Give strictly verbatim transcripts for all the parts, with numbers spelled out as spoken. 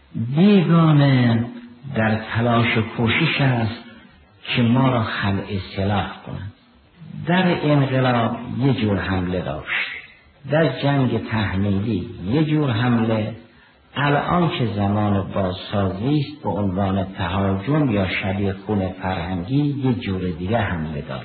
بیگانه در تلاش و کوشش است که ما را خلع سلاح کنند. در انقلاب یه جور حمله داشت، در جنگ تحمیلی یه جور حمله، الان که زمان بازسازی است به عنوان تهاجم یا شبیه خون فرهنگی یه جور دیگه حمله داره.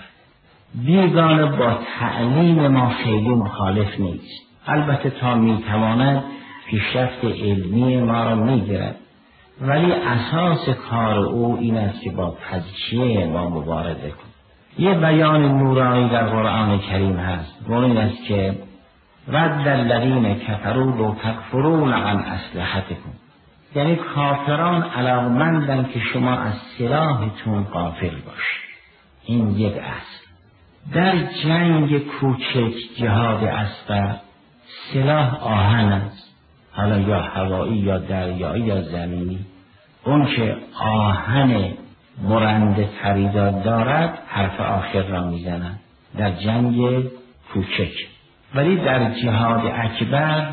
بیگانه با تعلیم ما خیلی مخالف نیست، البته تا میتواند پیشرفت علمی ما را میگیرد، ولی اساس کار او این است که با تزکیه ما مبارزه کند. یه بیان نورانی در قرآن کریم هست و این است که ود الذین کفروا لو تکفرون عن اسلحتکم، یعنی کافران علاقمندند که شما از سلاحتون غافل باشید. این یک اصل. در جنگ کوچک جهاد اصغر سلاح آهن است، حالا یا هوایی یا دریایی یا زمینی. اون که آهن برنده تریداد دارد حرف آخر را میزنند در جنگ کوچک، ولی در جهاد اکبر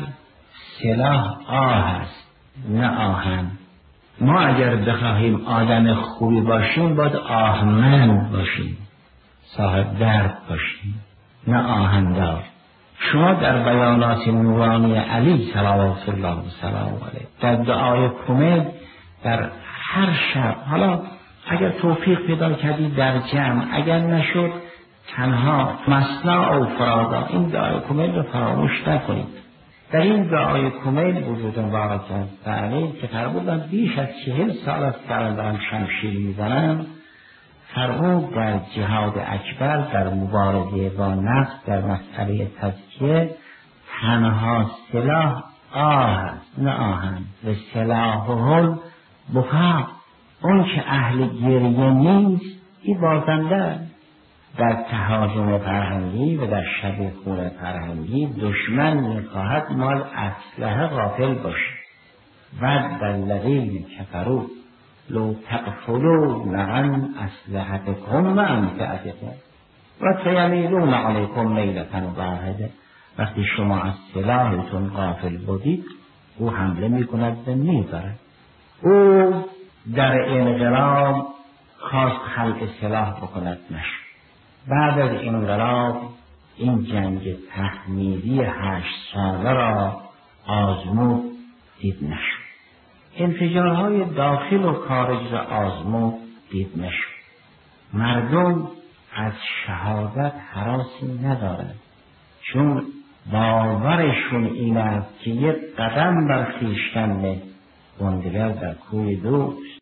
سلاح آه است نه آهن. ما اگر بخواهیم آدم خوبی باشیم باید آهمند باشیم، صاحب درد باشیم، نه آهندار. شما در بیانات نورانی علی صلوات الله و سلام علیه در دعای کمد در هر شب، حالا اگر توفیق پیدا کردی در جمع، اگر نشد تنها مثنا و فرادا، این دعای کمل رو فراموش نکنید. در این دعای کمل وجود مبارک علی که فرمودن بیش از چهل سال است که الان دارم شمشیر میزنم، فرمود در جهاد اکبر در مبارزه با نفس در مسئله تزکیه تنها سلاح آه است نه آهن و سلاحهم بکا. اون که اهل گریه نیست این بازنده. در تهاجم فرهنگی و در شب خون فرهنگی دشمن میخواهد ما اسلحه غافل باشیم. ود الذین کفروا لو تغفلون عن اسلحتکم و امتعتکم و سیمیلون علیکم میلة واحده. وقتی شما از سلاحتون غافل بودید او حمله میکند و میبرد. او در انقلاب خواست خلق سلاح بکند، نشد. بعد از انقلاب این جنگ تحمیلی هشت ساله را آزمود، دید نشد. انفجارهای داخل و خارج را آزمود، دید نشد. مردم از شهادت هراسی ندارند، چون باورشون این است که یک قدم بر خویشتن نه، گندگر در کوی دوست.